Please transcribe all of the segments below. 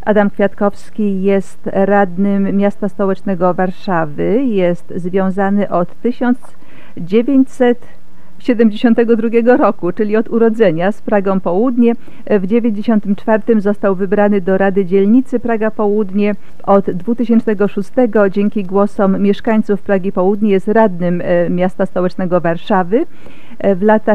Adam Kwiatkowski jest radnym miasta stołecznego Warszawy. Jest związany od 1972 roku, czyli od urodzenia, z Pragą Południe. W 1994 został wybrany do Rady Dzielnicy Praga Południe. Od 2006 dzięki głosom mieszkańców Pragi Południe jest radnym miasta stołecznego Warszawy. W latach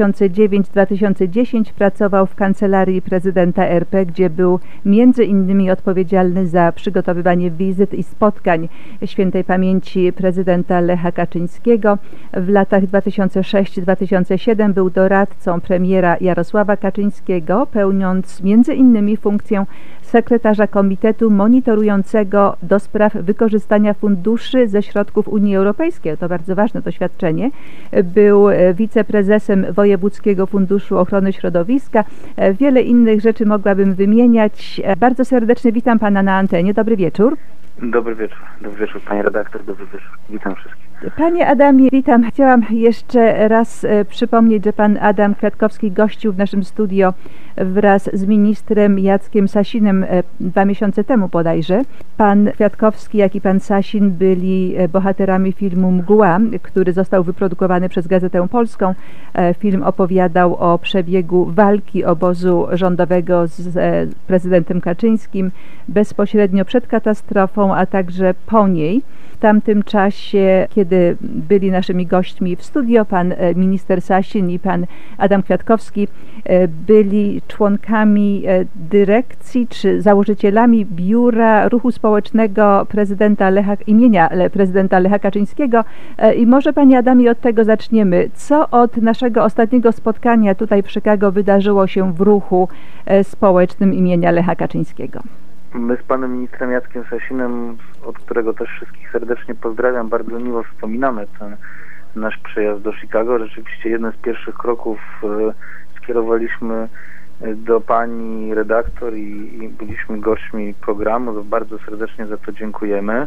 2009-2010 pracował w Kancelarii Prezydenta RP, gdzie był między innymi odpowiedzialny za przygotowywanie wizyt i spotkań świętej pamięci prezydenta Lecha Kaczyńskiego. W latach 2006-2007 był doradcą premiera Jarosława Kaczyńskiego, pełniąc między innymi funkcję sekretarza komitetu monitorującego do spraw wykorzystania funduszy ze środków Unii Europejskiej. To bardzo ważne doświadczenie. Był wiceprezesem Wojewódzkiego Funduszu Ochrony Środowiska. Wiele innych rzeczy mogłabym wymieniać. Bardzo serdecznie witam Pana na antenie. Dobry wieczór. Dobry wieczór, Pani redaktor, dobry wieczór. Witam wszystkich. Panie Adamie, witam. Chciałam jeszcze raz przypomnieć, że Pan Adam Kwiatkowski gościł w naszym studio wraz z ministrem Jackiem Sasinem 2 miesiące temu bodajże. Pan Kwiatkowski, jak i pan Sasin byli bohaterami filmu Mgła, który został wyprodukowany przez Gazetę Polską. Film opowiadał o przebiegu walki obozu rządowego z prezydentem Kaczyńskim bezpośrednio przed katastrofą, a także po niej. W tamtym czasie, kiedy byli naszymi gośćmi w studio, pan minister Sasin i pan Adam Kwiatkowski byli członkami dyrekcji czy założycielami Biura Ruchu Społecznego imienia prezydenta Lecha Kaczyńskiego. I może, panie Adamie, od tego zaczniemy. Co od naszego ostatniego spotkania tutaj w Chicago wydarzyło się w ruchu społecznym imienia Lecha Kaczyńskiego? My z panem ministrem Jackiem Sasinem, od którego też wszystkich serdecznie pozdrawiam, bardzo miło wspominamy ten nasz przyjazd do Chicago. Rzeczywiście jeden z pierwszych kroków skierowaliśmy do pani redaktor i byliśmy gośćmi programu. Bardzo serdecznie za to dziękujemy.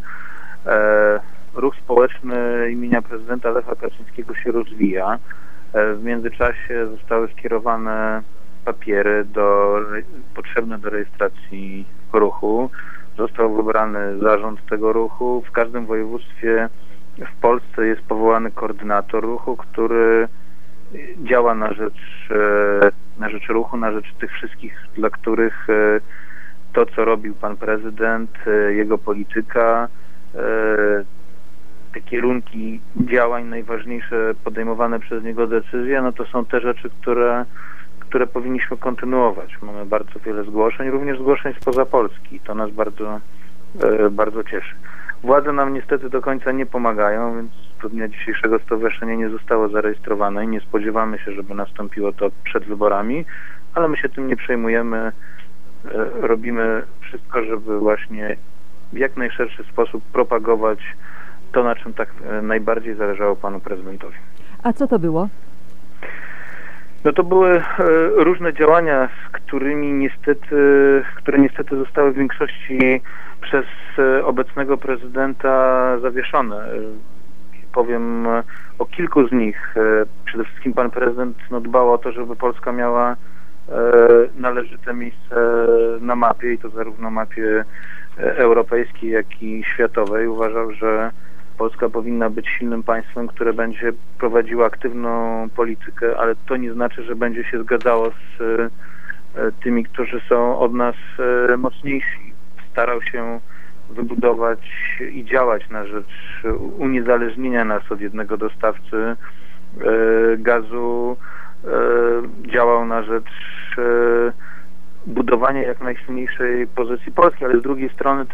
Ruch społeczny imienia prezydenta Lecha Kaczyńskiego się rozwija. W międzyczasie zostały skierowane papiery potrzebne do rejestracji ruchu. Został wybrany zarząd tego ruchu. W każdym województwie w Polsce jest powołany koordynator ruchu, który działa na rzecz ruchu, na rzecz tych wszystkich, dla których to, co robił pan prezydent, jego polityka, te kierunki działań, najważniejsze podejmowane przez niego decyzje, no to są te rzeczy, które powinniśmy kontynuować. Mamy bardzo wiele zgłoszeń, również zgłoszeń spoza Polski. To nas bardzo cieszy. Władze nam niestety do końca nie pomagają, więc do dnia dzisiejszego stowarzyszenie nie zostało zarejestrowane i nie spodziewamy się, żeby nastąpiło to przed wyborami, ale my się tym nie przejmujemy. Robimy wszystko, żeby właśnie w jak najszerszy sposób propagować to, na czym tak najbardziej zależało panu prezydentowi. A co to było? No to były różne działania, które niestety zostały w większości przez obecnego prezydenta zawieszone. Powiem o kilku z nich. Przede wszystkim pan prezydent dbał o to, żeby Polska miała należyte miejsce na mapie, i to zarówno mapie europejskiej, jak i światowej. Uważał, że Polska powinna być silnym państwem, które będzie prowadziło aktywną politykę, ale to nie znaczy, że będzie się zgadzało z tymi, którzy są od nas mocniejsi. Starał się wybudować i działać na rzecz uniezależnienia nas od jednego dostawcy gazu, działał na rzecz budowania jak najsilniejszej pozycji Polski, ale z drugiej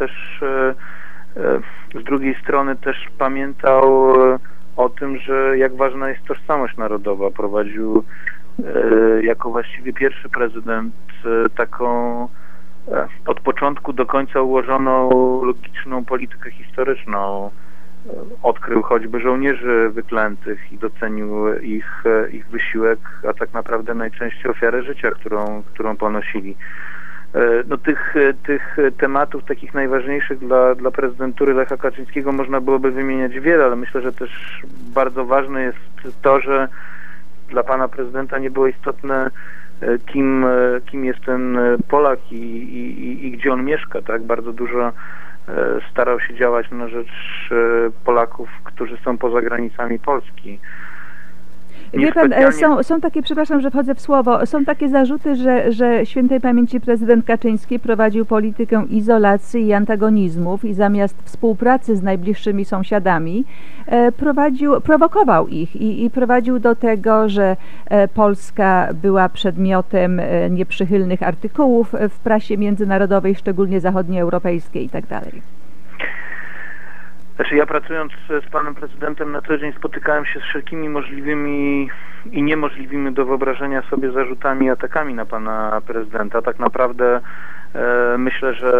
strony też pamiętał o tym, że jak ważna jest tożsamość narodowa. Prowadził jako właściwie pierwszy prezydent taką od początku do końca ułożoną, logiczną politykę historyczną. Odkrył choćby żołnierzy wyklętych i docenił ich wysiłek, a tak naprawdę najczęściej ofiarę życia, którą ponosili. No tych tematów takich najważniejszych dla prezydentury Lecha Kaczyńskiego można byłoby wymieniać wiele, ale myślę, że też bardzo ważne jest to, że dla pana prezydenta nie było istotne kim jest ten Polak i gdzie on mieszka, tak? Bardzo dużo starał się działać na rzecz Polaków, którzy są poza granicami Polski. Wie pan, są takie, przepraszam, że wchodzę w słowo, są takie zarzuty, że świętej pamięci prezydent Kaczyński prowadził politykę izolacji i antagonizmów i zamiast współpracy z najbliższymi sąsiadami prowokował ich i prowadził do tego, że Polska była przedmiotem nieprzychylnych artykułów w prasie międzynarodowej, szczególnie zachodnioeuropejskiej i tak dalej. Znaczy ja pracując z panem prezydentem na co dzień spotykałem się z wszelkimi możliwymi i niemożliwymi do wyobrażenia sobie zarzutami, atakami na pana prezydenta. Tak naprawdę myślę, że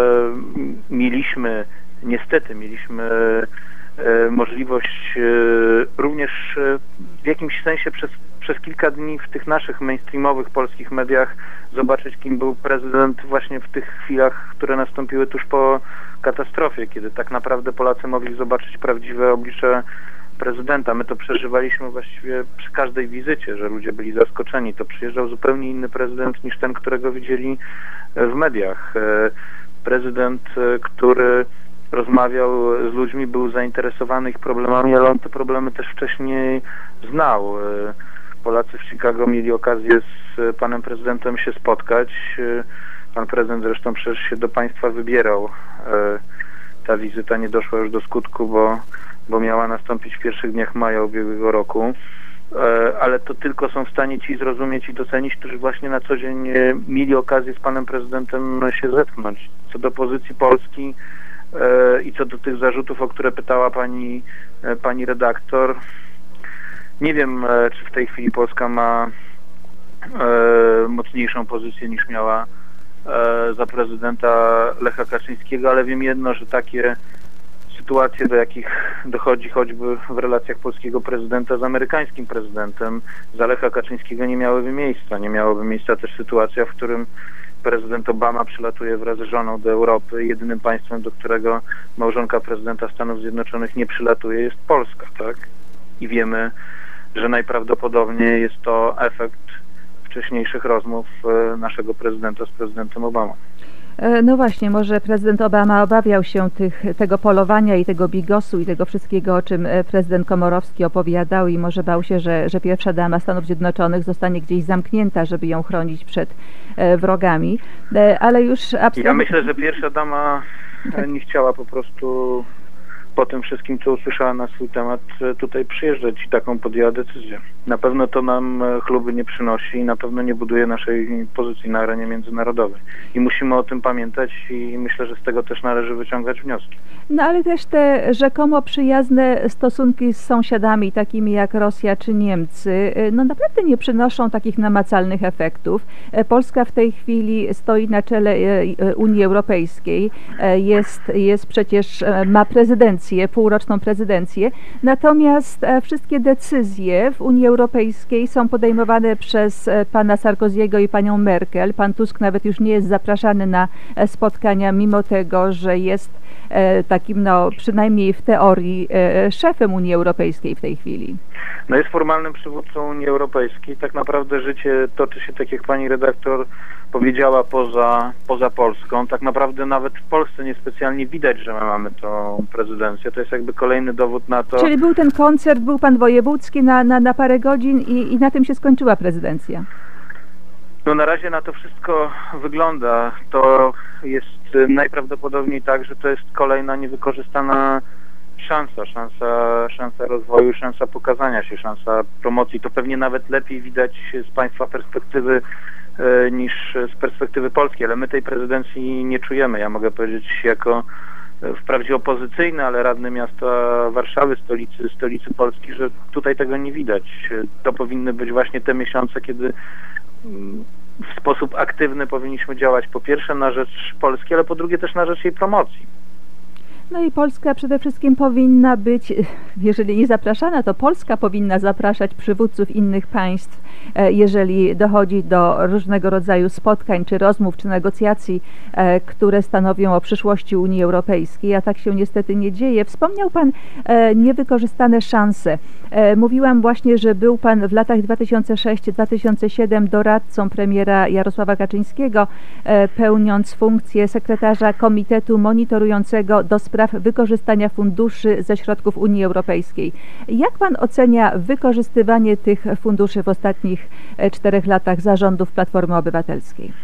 niestety mieliśmy możliwość również w jakimś sensie przez kilka dni w tych naszych mainstreamowych polskich mediach zobaczyć, kim był prezydent właśnie w tych chwilach, które nastąpiły tuż po katastrofie, kiedy tak naprawdę Polacy mogli zobaczyć prawdziwe oblicze prezydenta. My to przeżywaliśmy właściwie przy każdej wizycie, że ludzie byli zaskoczeni. To przyjeżdżał zupełnie inny prezydent niż ten, którego widzieli w mediach. Prezydent, który rozmawiał z ludźmi, był zainteresowany ich problemami, ale on te problemy też wcześniej znał. Polacy w Chicago mieli okazję z panem prezydentem się spotkać. Pan prezydent zresztą przecież się do państwa wybierał. Ta wizyta nie doszła już do skutku, bo miała nastąpić w pierwszych dniach maja ubiegłego roku. Ale to tylko są w stanie ci zrozumieć i docenić, którzy właśnie na co dzień mieli okazję z panem prezydentem się zetknąć. Co do pozycji Polski i co do tych zarzutów, o które pytała pani redaktor, nie wiem, czy w tej chwili Polska ma mocniejszą pozycję niż miała za prezydenta Lecha Kaczyńskiego, ale wiem jedno, że takie sytuacje, do jakich dochodzi choćby w relacjach polskiego prezydenta z amerykańskim prezydentem, za Lecha Kaczyńskiego nie miałyby miejsca. Nie miałoby miejsca też sytuacja, w którym prezydent Obama przylatuje wraz z żoną do Europy. Jedynym państwem, do którego małżonka prezydenta Stanów Zjednoczonych nie przylatuje, jest Polska, tak? I wiemy, że najprawdopodobniej jest to efekt wcześniejszych rozmów naszego prezydenta z prezydentem Obamą. No właśnie, może prezydent Obama obawiał się tego polowania i tego bigosu i tego wszystkiego, o czym prezydent Komorowski opowiadał i może bał się, że pierwsza dama Stanów Zjednoczonych zostanie gdzieś zamknięta, żeby ją chronić przed wrogami, ale już absolutnie... Ja myślę, że pierwsza dama nie chciała po prostu po tym wszystkim, co usłyszała na swój temat, tutaj przyjeżdżać i taką podjęła decyzję. Na pewno to nam chluby nie przynosi i na pewno nie buduje naszej pozycji na arenie międzynarodowej. I musimy o tym pamiętać i myślę, że z tego też należy wyciągać wnioski. No ale też te rzekomo przyjazne stosunki z sąsiadami, takimi jak Rosja czy Niemcy, no naprawdę nie przynoszą takich namacalnych efektów. Polska w tej chwili stoi na czele Unii Europejskiej, jest przecież, ma prezydencję, półroczną prezydencję, natomiast wszystkie decyzje w Unii Europejskiej są podejmowane przez pana Sarkoziego i panią Merkel. Pan Tusk nawet już nie jest zapraszany na spotkania, mimo tego, że jest takim, no przynajmniej w teorii, szefem Unii Europejskiej w tej chwili. No jest formalnym przywódcą Unii Europejskiej. Tak naprawdę życie toczy się, tak jak pani redaktor powiedziała, poza Polską. Tak naprawdę nawet w Polsce niespecjalnie widać, że my mamy tą prezydencję. To jest jakby kolejny dowód na to. Czyli był ten koncert, był pan wojewódzki na parę godzin i na tym się skończyła prezydencja. No na razie na to wszystko wygląda. To jest najprawdopodobniej tak, że to jest kolejna niewykorzystana szansa rozwoju, szansa pokazania się, szansa promocji. To pewnie nawet lepiej widać z państwa perspektywy niż z perspektywy polskiej, ale my tej prezydencji nie czujemy. Ja mogę powiedzieć jako wprawdzie opozycyjny, ale radny miasta Warszawy, stolicy Polski, że tutaj tego nie widać. To powinny być właśnie te miesiące, kiedy w sposób aktywny powinniśmy działać po pierwsze na rzecz Polski, ale po drugie też na rzecz jej promocji. No i Polska przede wszystkim powinna być, jeżeli nie zapraszana, to Polska powinna zapraszać przywódców innych państw, jeżeli dochodzi do różnego rodzaju spotkań, czy rozmów, czy negocjacji, które stanowią o przyszłości Unii Europejskiej, a tak się niestety nie dzieje. Wspomniał Pan niewykorzystane szanse. Mówiłam właśnie, że był Pan w latach 2006-2007 doradcą premiera Jarosława Kaczyńskiego, pełniąc funkcję sekretarza Komitetu Monitorującego do spraw wykorzystania funduszy ze środków Unii Europejskiej. Jak Pan ocenia wykorzystywanie tych funduszy w ostatnich 4 latach zarządów Platformy Obywatelskiej?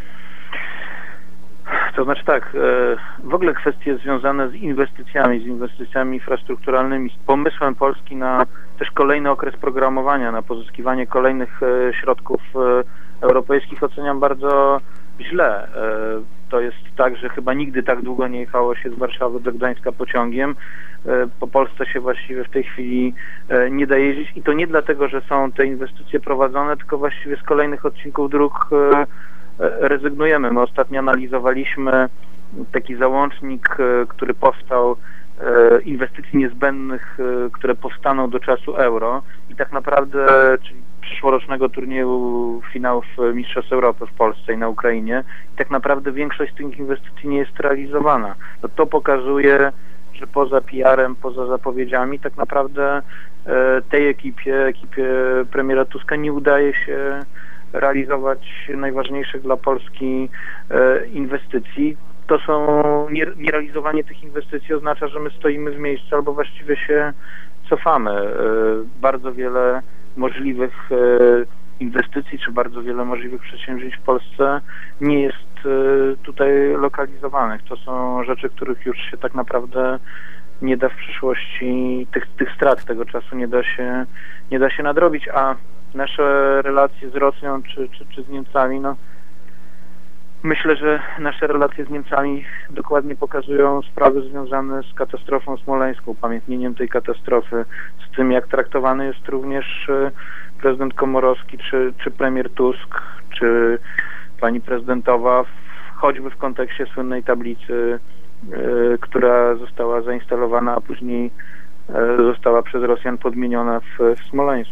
To znaczy tak, w ogóle kwestie związane z inwestycjami infrastrukturalnymi, z pomysłem Polski na też kolejny okres programowania, na pozyskiwanie kolejnych środków europejskich oceniam bardzo źle. To jest tak, że chyba nigdy tak długo nie jechało się z Warszawy do Gdańska pociągiem. Po Polsce się właściwie w tej chwili nie da jeździć i to nie dlatego, że są te inwestycje prowadzone, tylko właściwie z kolejnych odcinków dróg rezygnujemy. My ostatnio analizowaliśmy taki załącznik, który powstał, inwestycji niezbędnych, które powstaną do czasu euro i tak naprawdę, czyli przyszłorocznego turnieju finałów Mistrzostw Europy w Polsce i na Ukrainie, i tak naprawdę większość z tych inwestycji nie jest realizowana. No to pokazuje, że poza PR-em, poza zapowiedziami tak naprawdę tej ekipie premiera Tuska nie udaje się realizować najważniejszych dla Polski inwestycji. To są nierealizowanie tych inwestycji oznacza, że my stoimy w miejscu albo właściwie się cofamy. Bardzo wiele możliwych inwestycji czy bardzo wiele możliwych przedsięwzięć w Polsce nie jest tutaj lokalizowanych. To są rzeczy, których już się tak naprawdę nie da w przyszłości, tych strat tego czasu nie da się nadrobić, a nasze relacje z Rosją czy z Niemcami, no myślę, że nasze relacje z Niemcami dokładnie pokazują sprawy związane z katastrofą smoleńską, upamiętnieniem tej katastrofy, z tym jak traktowany jest również prezydent Komorowski, czy premier Tusk, czy pani prezydentowa, choćby w kontekście słynnej tablicy, która została zainstalowana, a później została przez Rosjan podmieniona w Smoleńsku.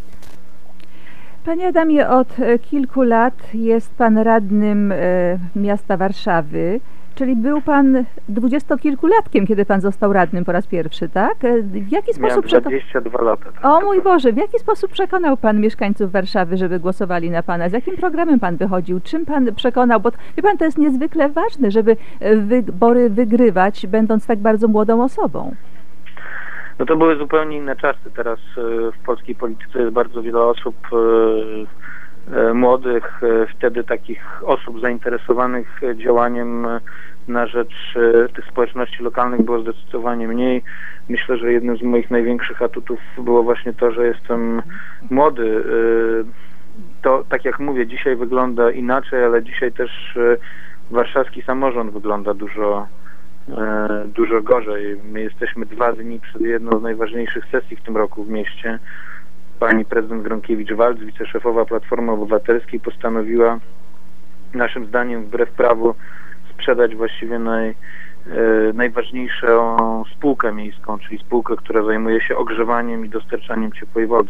Panie Adamie, od kilku lat jest Pan radnym miasta Warszawy, czyli był Pan 20-kilkulatkiem, kiedy Pan został radnym po raz pierwszy, tak? W jaki sposób 22 lata. Tak, o mój Boże, w jaki sposób przekonał Pan mieszkańców Warszawy, żeby głosowali na Pana? Z jakim programem Pan wychodził? Czym Pan przekonał? Bo wie Pan, to jest niezwykle ważne, żeby wybory wygrywać, będąc tak bardzo młodą osobą. No to były zupełnie inne czasy. Teraz w polskiej polityce jest bardzo wiele osób młodych, wtedy takich osób zainteresowanych działaniem na rzecz tych społeczności lokalnych było zdecydowanie mniej. Myślę, że jednym z moich największych atutów było właśnie to, że jestem młody. To, tak jak mówię, dzisiaj wygląda inaczej, ale dzisiaj też warszawski samorząd wygląda dużo gorzej. My jesteśmy 2 dni przed jedną z najważniejszych sesji w tym roku w mieście. Pani prezydent Gronkiewicz-Waltz, wiceszefowa Platformy Obywatelskiej, postanowiła naszym zdaniem wbrew prawu sprzedać właściwie najważniejszą spółkę miejską, czyli spółkę, która zajmuje się ogrzewaniem i dostarczaniem ciepłej wody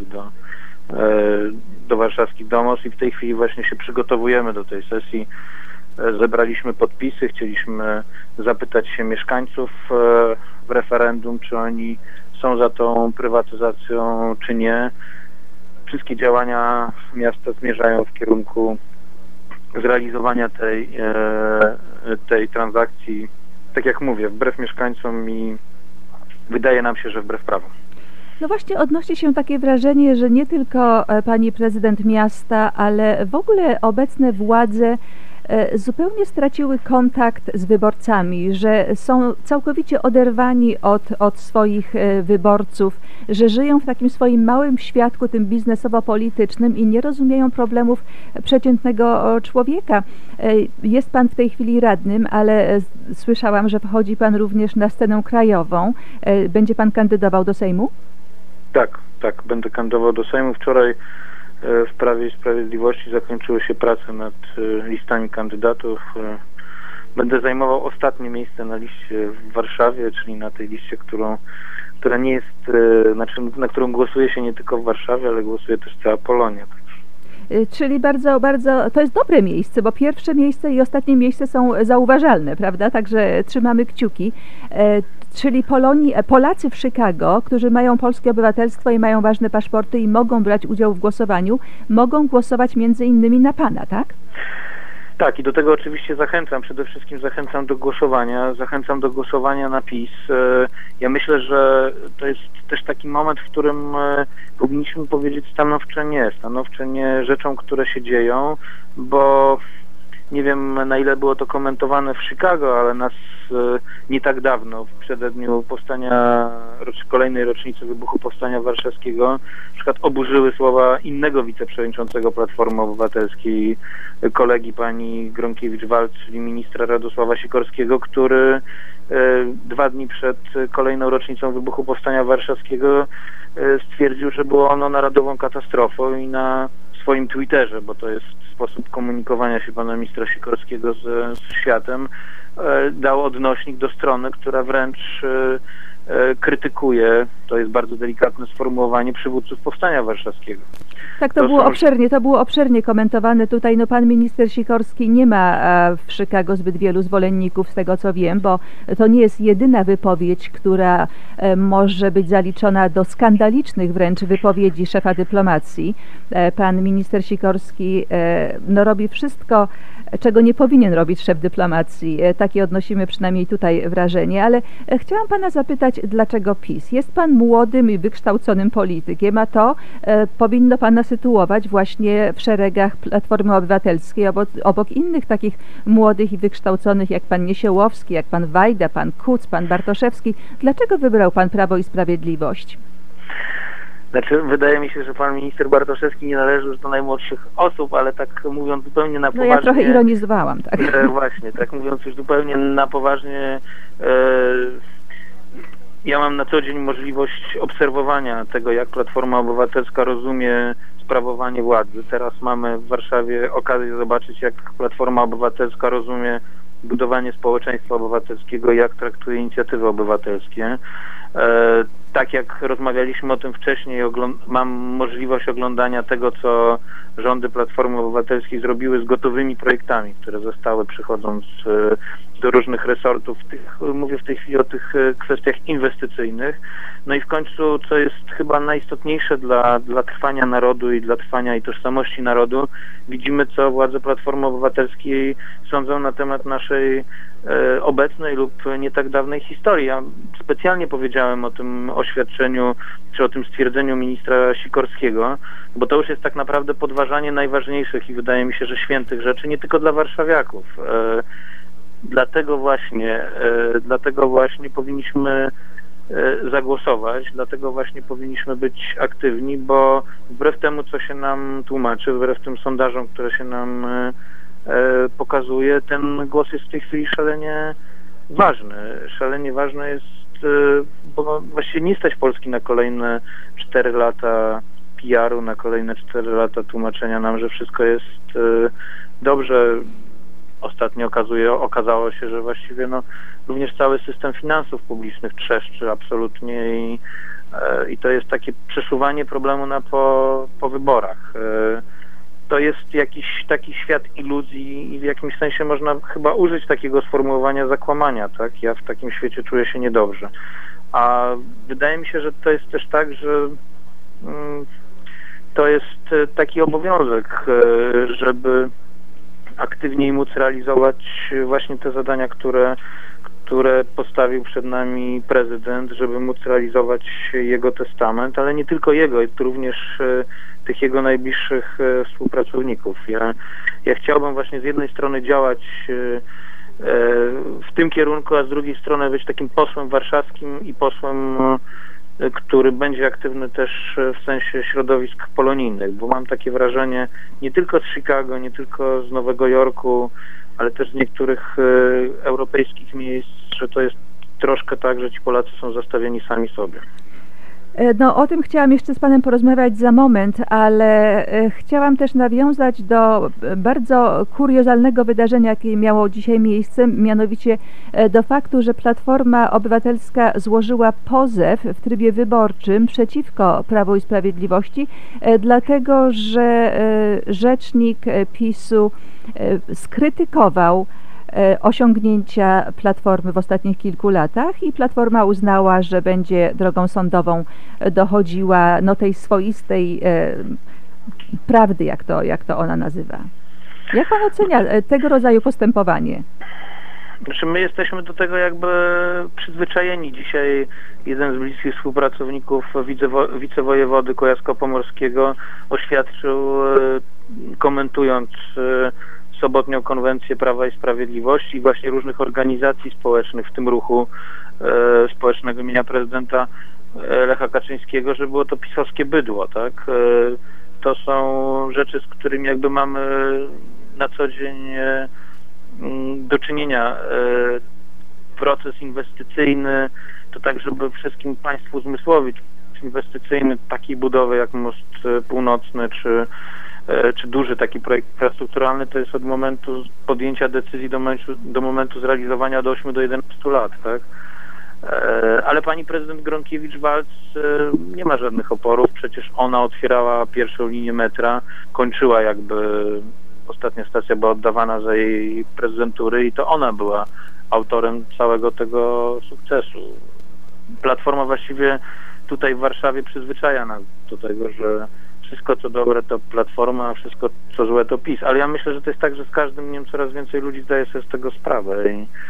do warszawskich domostw i w tej chwili właśnie się przygotowujemy do tej sesji. Zebraliśmy podpisy, chcieliśmy zapytać się mieszkańców w referendum, czy oni są za tą prywatyzacją, czy nie. Wszystkie działania miasta zmierzają w kierunku zrealizowania tej transakcji, tak jak mówię, wbrew mieszkańcom i wydaje nam się, że wbrew prawu. No właśnie odnosi się takie wrażenie, że nie tylko pani prezydent miasta, ale w ogóle obecne władze zupełnie straciły kontakt z wyborcami, że są całkowicie oderwani od swoich wyborców, że żyją w takim swoim małym światku, tym biznesowo-politycznym i nie rozumieją problemów przeciętnego człowieka. Jest Pan w tej chwili radnym, ale słyszałam, że wchodzi Pan również na scenę krajową. Będzie Pan kandydował do Sejmu? Tak, będę kandydował do Sejmu. Wczoraj w Prawie i Sprawiedliwości zakończyły się prace nad listami kandydatów. będę zajmował ostatnie miejsce na liście w Warszawie, czyli na tej liście, która nie jest, na którą głosuje się nie tylko w Warszawie, ale głosuje też cała Polonia. Czyli bardzo, bardzo, to jest dobre miejsce, bo pierwsze miejsce i ostatnie miejsce są zauważalne, prawda? Także trzymamy kciuki. Czyli Polacy w Chicago, którzy mają polskie obywatelstwo i mają ważne paszporty i mogą brać udział w głosowaniu, mogą głosować między innymi na pana, tak? Tak, i do tego oczywiście zachęcam. Przede wszystkim zachęcam do głosowania na PiS. Ja myślę, że to jest też taki moment, w którym powinniśmy powiedzieć stanowcze nie rzeczom, które się dzieją, bo nie wiem, na ile było to komentowane w Chicago, ale nas nie tak dawno, w przededniu kolejnej rocznicy wybuchu Powstania Warszawskiego, na przykład oburzyły słowa innego wiceprzewodniczącego Platformy Obywatelskiej, kolegi pani Gronkiewicz-Waltz, czyli ministra Radosława Sikorskiego, który 2 dni przed kolejną rocznicą wybuchu Powstania Warszawskiego stwierdził, że było ono narodową katastrofą i na swoim Twitterze, bo to jest sposób komunikowania się pana ministra Sikorskiego z światem, dał odnośnik do strony, która wręcz krytykuje, to jest bardzo delikatne sformułowanie, przywódców Powstania Warszawskiego. Tak, to było obszernie komentowane tutaj. No, pan minister Sikorski nie ma w Chicago zbyt wielu zwolenników, z tego co wiem, bo to nie jest jedyna wypowiedź, która może być zaliczona do skandalicznych wręcz wypowiedzi szefa dyplomacji. Pan minister Sikorski robi wszystko, czego nie powinien robić szef dyplomacji. Takie odnosimy przynajmniej tutaj wrażenie, ale chciałam pana zapytać, dlaczego PiS? Jest pan młodym i wykształconym politykiem, a to powinno pana sytuować właśnie w szeregach Platformy Obywatelskiej, obok innych takich młodych i wykształconych jak pan Niesiołowski, jak pan Wajda, pan Kuc, pan Bartoszewski. Dlaczego wybrał pan Prawo i Sprawiedliwość? Znaczy, wydaje mi się, że pan minister Bartoszewski nie należy już do najmłodszych osób, ale tak mówiąc zupełnie na poważnie... No ja trochę ironizowałam, tak. Właśnie, tak mówiąc już zupełnie na poważnie, ja mam na co dzień możliwość obserwowania tego, jak Platforma Obywatelska rozumie sprawowanie władzy. Teraz mamy w Warszawie okazję zobaczyć, jak Platforma Obywatelska rozumie budowanie społeczeństwa obywatelskiego, jak traktuje inicjatywy obywatelskie. Tak jak rozmawialiśmy o tym wcześniej, mam możliwość oglądania tego, co rządy Platformy Obywatelskiej zrobiły z gotowymi projektami, które zostały, przychodząc do różnych resortów. Mówię w tej chwili o tych kwestiach inwestycyjnych. No i w końcu, co jest chyba najistotniejsze dla trwania narodu i dla trwania i tożsamości narodu, widzimy, co władze Platformy Obywatelskiej sądzą na temat naszej obecnej lub nie tak dawnej historii. Ja specjalnie powiedziałem o tym oświadczeniu, czy o tym stwierdzeniu ministra Sikorskiego, bo to już jest tak naprawdę podważanie najważniejszych i wydaje mi się, że świętych rzeczy, nie tylko dla warszawiaków. Dlatego właśnie powinniśmy zagłosować, dlatego właśnie powinniśmy być aktywni, bo wbrew temu, co się nam tłumaczy, wbrew tym sondażom, które się nam pokazuje, ten głos jest w tej chwili szalenie ważny. Szalenie ważne jest, bo właściwie nie stać Polski na kolejne 4 lata PR-u, na kolejne 4 lata tłumaczenia nam, że wszystko jest dobrze. Ostatnio okazało się, że właściwie również cały system finansów publicznych trzeszczy absolutnie i to jest takie przesuwanie problemu po wyborach. To jest jakiś taki świat iluzji i w jakimś sensie można chyba użyć takiego sformułowania zakłamania, tak? Ja w takim świecie czuję się niedobrze. A wydaje mi się, że to jest też tak, że to jest taki obowiązek, żeby aktywniej móc realizować właśnie te zadania, które postawił przed nami prezydent, żeby móc realizować jego testament, ale nie tylko jego, również tych jego najbliższych współpracowników. Ja chciałbym właśnie z jednej strony działać w tym kierunku, a z drugiej strony być takim posłem warszawskim i posłem, który będzie aktywny też w sensie środowisk polonijnych, bo mam takie wrażenie nie tylko z Chicago, nie tylko z Nowego Jorku, ale też z niektórych europejskich miejsc, że to jest troszkę tak, że ci Polacy są zastawieni sami sobie. No, o tym chciałam jeszcze z Panem porozmawiać za moment, ale chciałam też nawiązać do bardzo kuriozalnego wydarzenia, jakie miało dzisiaj miejsce, mianowicie do faktu, że Platforma Obywatelska złożyła pozew w trybie wyborczym przeciwko Prawu i Sprawiedliwości, dlatego że rzecznik PiS-u skrytykował osiągnięcia Platformy w ostatnich kilku latach i Platforma uznała, że będzie drogą sądową dochodziła tej swoistej prawdy, jak to ona nazywa. Jak Pan ocenia tego rodzaju postępowanie? Znaczy my jesteśmy do tego jakby przyzwyczajeni. Dzisiaj jeden z bliskich współpracowników wicewojewody Kujawsko-Pomorskiego oświadczył, komentując sobotnią konwencję Prawa i Sprawiedliwości i właśnie różnych organizacji społecznych, w tym ruchu społecznego imienia prezydenta Lecha Kaczyńskiego, że było to pisowskie bydło, tak? To są rzeczy, z którymi jakby mamy na co dzień do czynienia. Proces inwestycyjny, to tak, żeby wszystkim Państwu uzmysłowić, inwestycyjny takiej budowy jak Most Północny, czy duży taki projekt infrastrukturalny, to jest od momentu podjęcia decyzji do momentu zrealizowania do 8 do 11 lat, tak? Ale pani prezydent Gronkiewicz-Waltz nie ma żadnych oporów, przecież ona otwierała pierwszą linię metra, kończyła jakby, ostatnia stacja była oddawana za jej prezydentury i to ona była autorem całego tego sukcesu. Platforma właściwie tutaj w Warszawie przyzwyczaja nas do tego, że wszystko co dobre to Platforma, a wszystko co złe to PiS. Ale ja myślę, że to jest tak, że z każdym dniem coraz więcej ludzi zdaje sobie z tego sprawę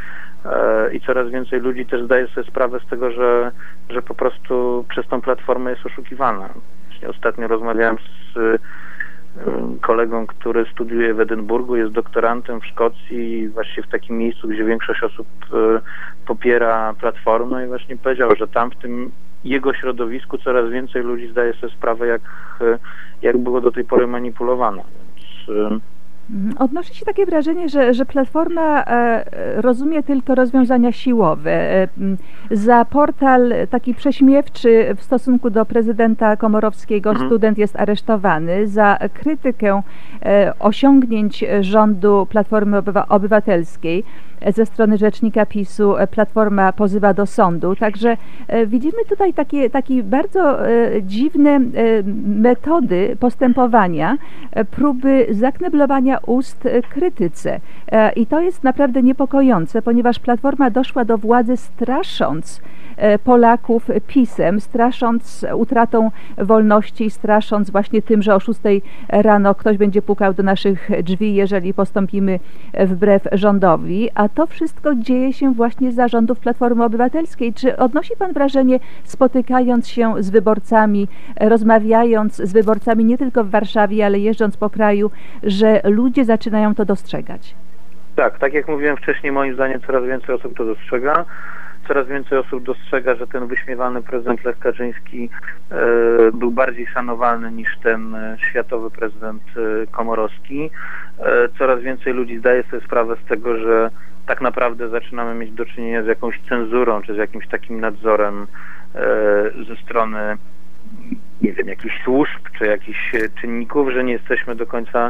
i coraz więcej ludzi też zdaje sobie sprawę z tego, że po prostu przez tą Platformę jest oszukiwana. Właśnie ostatnio rozmawiałem z kolegą, który studiuje w Edynburgu, jest doktorantem w Szkocji i właśnie w takim miejscu, gdzie większość osób popiera Platformę i właśnie powiedział, że tam w tym jego środowisku coraz więcej ludzi zdaje sobie sprawę, jak było do tej pory manipulowane. Więc odnosi się takie wrażenie, że Platforma rozumie tylko rozwiązania siłowe. Za portal taki prześmiewczy w stosunku do prezydenta Komorowskiego student jest aresztowany. Za krytykę osiągnięć rządu Platformy Obywatelskiej ze strony rzecznika PiS-u Platforma pozywa do sądu. Także widzimy tutaj takie bardzo dziwne metody postępowania, próby zakneblowania ust krytyce. I to jest naprawdę niepokojące, ponieważ Platforma doszła do władzy strasząc Polaków PiS-em, strasząc utratą wolności, strasząc właśnie tym, że o 6 rano ktoś będzie pukał do naszych drzwi, jeżeli postąpimy wbrew rządowi, a to wszystko dzieje się właśnie za rządów Platformy Obywatelskiej. Czy odnosi Pan wrażenie, spotykając się z wyborcami, rozmawiając z wyborcami nie tylko w Warszawie, ale jeżdżąc po kraju, że ludzie zaczynają to dostrzegać? Tak jak mówiłem wcześniej, moim zdaniem coraz więcej osób to dostrzega. Coraz więcej osób dostrzega, że ten wyśmiewany prezydent Lech Kaczyński był bardziej szanowany niż ten światowy prezydent Komorowski. Coraz więcej ludzi zdaje sobie sprawę z tego, że tak naprawdę zaczynamy mieć do czynienia z jakąś cenzurą, czy z jakimś takim nadzorem ze strony, nie wiem, jakichś służb, czy jakichś czynników, że nie jesteśmy do końca,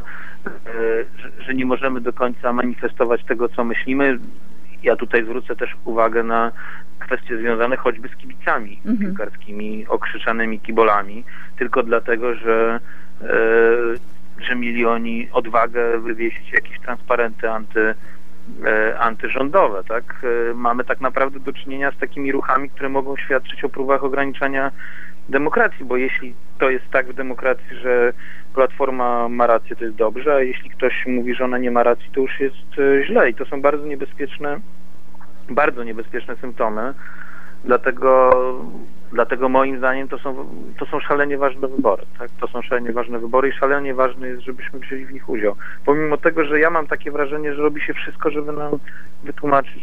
że nie możemy do końca manifestować tego, co myślimy. Ja tutaj zwrócę też uwagę na kwestie związane choćby z kibicami piłkarskimi, okrzyczanymi kibolami, tylko dlatego, że mieli oni odwagę wywiesić jakieś transparenty antyrządowe, tak? Mamy tak naprawdę do czynienia z takimi ruchami, które mogą świadczyć o próbach ograniczania demokracji, bo jeśli to jest tak w demokracji, że Platforma ma rację, to jest dobrze, a jeśli ktoś mówi, że ona nie ma racji, to już jest źle i to są bardzo niebezpieczne symptomy, dlatego moim zdaniem to są szalenie ważne wybory, tak? To są szalenie ważne wybory i szalenie ważne jest, żebyśmy wzięli w nich udział. Pomimo tego, że ja mam takie wrażenie, że robi się wszystko, żeby nam wytłumaczyć,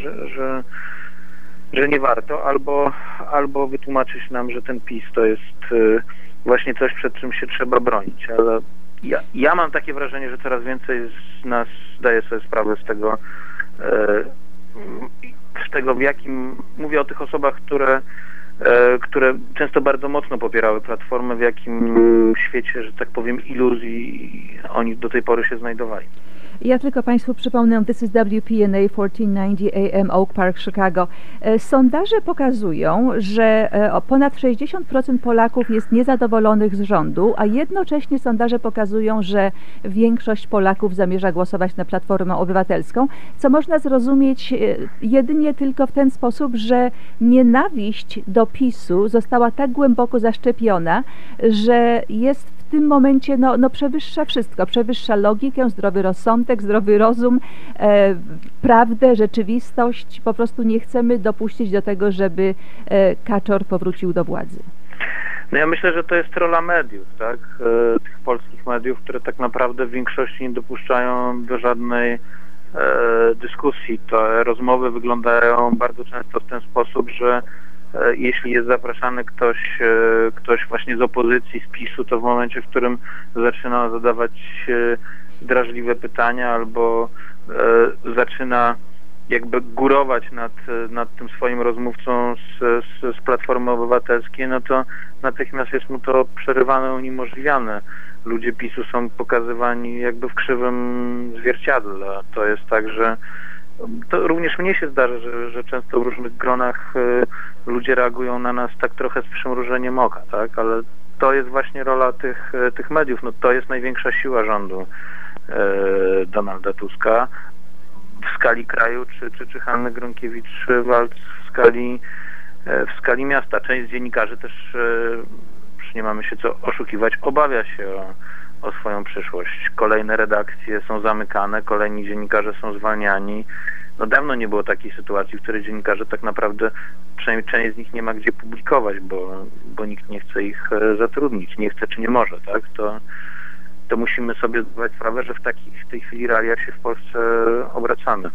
że nie warto, albo wytłumaczyć nam, że ten PiS to jest właśnie coś, przed czym się trzeba bronić. Ale ja mam takie wrażenie, że coraz więcej z nas zdaje sobie sprawę z tego, w jakim... Mówię o tych osobach, które które często bardzo mocno popierały Platformę, w jakim świecie, że tak powiem, iluzji oni do tej pory się znajdowali. Ja tylko Państwu przypomnę, this is WPNA 1490 AM Oak Park, Chicago. Sondaże pokazują, że ponad 60% Polaków jest niezadowolonych z rządu, a jednocześnie sondaże pokazują, że większość Polaków zamierza głosować na Platformę Obywatelską, co można zrozumieć jedynie tylko w ten sposób, że nienawiść do PiS-u została tak głęboko zaszczepiona, że jest w tym momencie przewyższa wszystko, przewyższa logikę, zdrowy rozsądek, zdrowy rozum, prawdę, rzeczywistość. Po prostu nie chcemy dopuścić do tego, żeby Kaczor powrócił do władzy. No ja myślę, że to jest rola mediów, tak? Tych polskich mediów, które tak naprawdę w większości nie dopuszczają do żadnej dyskusji. Te rozmowy wyglądają bardzo często w ten sposób, że jeśli jest zapraszany ktoś właśnie z opozycji, z PiS-u, to w momencie, w którym zaczyna zadawać drażliwe pytania albo zaczyna jakby górować nad tym swoim rozmówcą z Platformy Obywatelskiej, no to natychmiast jest mu to przerywane, uniemożliwiane. Ludzie PiS-u są pokazywani jakby w krzywym zwierciadle. To jest tak, że to również mnie się zdarza, że często w różnych gronach ludzie reagują na nas tak trochę z przymrużeniem oka, tak? Ale to jest właśnie rola tych mediów. No to jest największa siła rządu Donalda Tuska w skali kraju, czy Hanny Gronkiewicz-Waltz w skali miasta. Część z dziennikarzy też, nie mamy się co oszukiwać, obawia się o swoją przyszłość. Kolejne redakcje są zamykane, kolejni dziennikarze są zwalniani. No dawno nie było takiej sytuacji, w której dziennikarze tak naprawdę, przynajmniej część z nich nie ma gdzie publikować, bo nikt nie chce ich zatrudnić, nie chce czy nie może, tak? To musimy sobie zdawać sprawę, że w tej chwili realiach się w Polsce obracamy.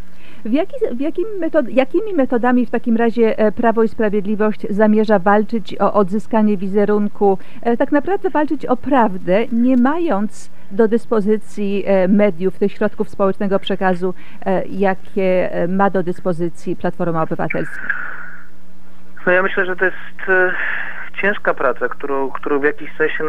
Jakimi metodami w takim razie Prawo i Sprawiedliwość zamierza walczyć o odzyskanie wizerunku, tak naprawdę walczyć o prawdę, nie mając do dyspozycji mediów, tych środków społecznego przekazu, jakie ma do dyspozycji Platforma Obywatelska? No ja myślę, że to jest ciężka praca, którą w jakiś sensie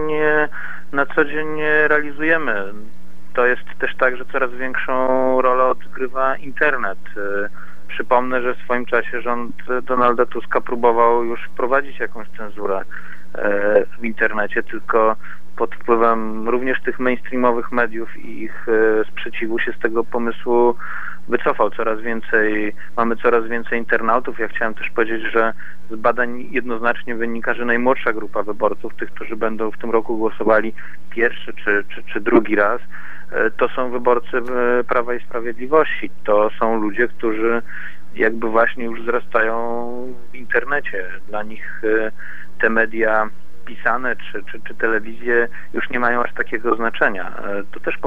na co dzień realizujemy. To jest też tak, że coraz większą rolę odgrywa internet. Przypomnę, że w swoim czasie rząd Donalda Tuska próbował już wprowadzić jakąś cenzurę w internecie, tylko pod wpływem również tych mainstreamowych mediów i ich sprzeciwu się z tego pomysłu wycofał. Mamy coraz więcej internautów. Ja chciałem też powiedzieć, że z badań jednoznacznie wynika, że najmłodsza grupa wyborców, tych, którzy będą w tym roku głosowali pierwszy czy drugi raz, to są wyborcy Prawa i Sprawiedliwości. To są ludzie, którzy jakby właśnie już wzrastają w internecie. Dla nich te media pisane czy telewizje już nie mają aż takiego znaczenia. To też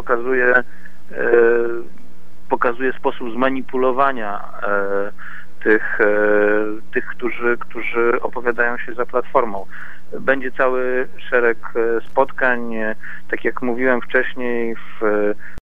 pokazuje sposób zmanipulowania tych, którzy opowiadają się za Platformą. Będzie cały szereg spotkań, tak jak mówiłem wcześniej,